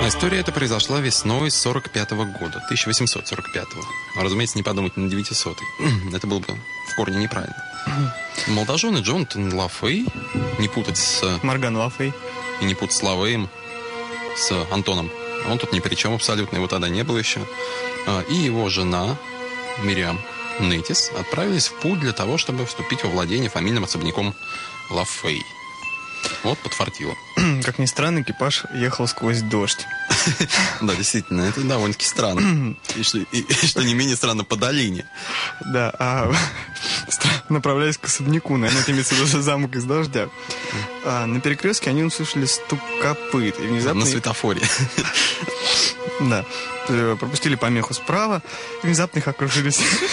История эта произошла весной 45-го года, 1845-го. Разумеется, не подумать на 900-й. Это было бы в корне неправильно. Молодожены Джонатан Лафей, не путать с... Морган Лафей. И не путать с Лавеем, с Антоном. Он тут ни при чем абсолютно, его тогда не было еще. И его жена Мириам Нетис отправились в путь для того, чтобы вступить во владение фамильным особняком Лафей. Вот подфартило. Как ни странно, экипаж ехал сквозь дождь. Да, действительно, это довольно-таки странно. И что не менее странно, по долине. Да, направляясь к особняку, наверное, это имеется в виду замок из дождя. На перекрестке они услышали стук копыт. И внезапно... На светофоре. Да. Пропустили помеху справа, и внезапно их окружили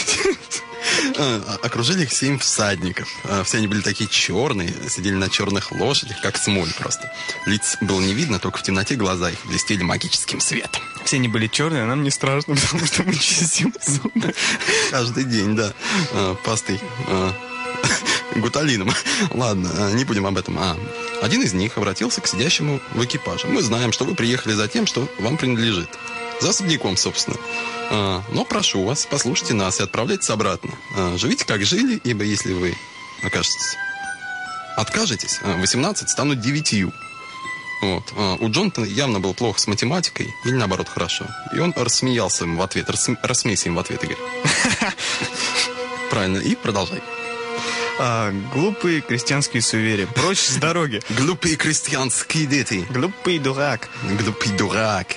их 7 всадников. Все они были такие черные, сидели на черных лошадях, как смоль просто. Лиц было не видно, только в темноте глаза их блестели магическим светом. Все они были черные, а нам не страшно, потому что мы чистим зубы. Каждый день, да. Пастой гуталином. Ладно, не будем об этом. Один из них обратился к сидящему в экипаже. Мы знаем, что вы приехали за тем, что вам принадлежит. За особняком, собственно. Но прошу вас, послушайте нас и отправляйтесь обратно. Живите, как жили, ибо если вы откажетесь, 18 станут 9. Вот. У Джонатана явно было плохо с математикой, или наоборот хорошо. И он рассмеялся им в ответ. Рассмейся им в ответ, Игорь. Правильно. И продолжай. Глупые крестьянские суеверия. Прочь с дороги. Глупые крестьянские дети. Глупый дурак. Глупый дурак.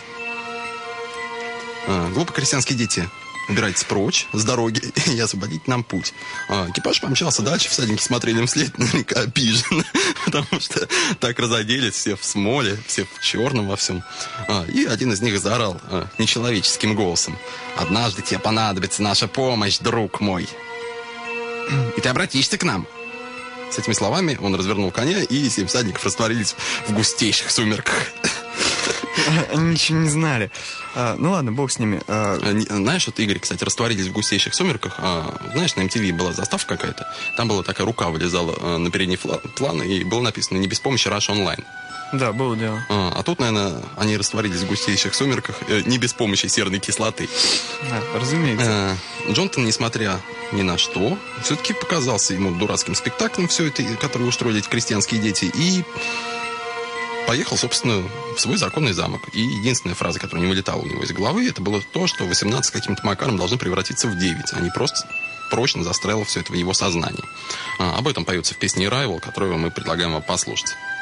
Глупые крестьянские дети, убирайтесь прочь с дороги и освободите нам путь. Экипаж помчался дальше, всадники смотрели им вслед, наверняка обиженно, потому что так разоделись, все в смоле, все в черном во всем. И один из них заорал нечеловеческим голосом: «Однажды тебе понадобится наша помощь, друг мой, и ты обратишься к нам». С этими словами он развернул коня, и 7 всадников растворились в густейших сумерках. Они ничего не знали. Ну ладно, бог с ними. Знаешь, вот, Игорь, кстати, растворились в густейших сумерках. Знаешь, на MTV была заставка какая-то. Там была такая рука вылезала на передний план, и было написано «Не без помощи Rush Online». Да, было дело. А тут, наверное, они растворились в густейших сумерках не без помощи серной кислоты. Да, разумеется. Джонатан, несмотря ни на что, все-таки показался ему дурацким спектаклем все это, который устроили эти крестьянские дети, и поехал, собственно, в свой законный замок. И единственная фраза, которая не вылетала у него из головы, это было то, что 18 каким-то макаром должны превратиться в 9. Они просто прочно застряло все это в его сознании. Об этом поется в песне «Arrival», которую мы предлагаем вам послушать.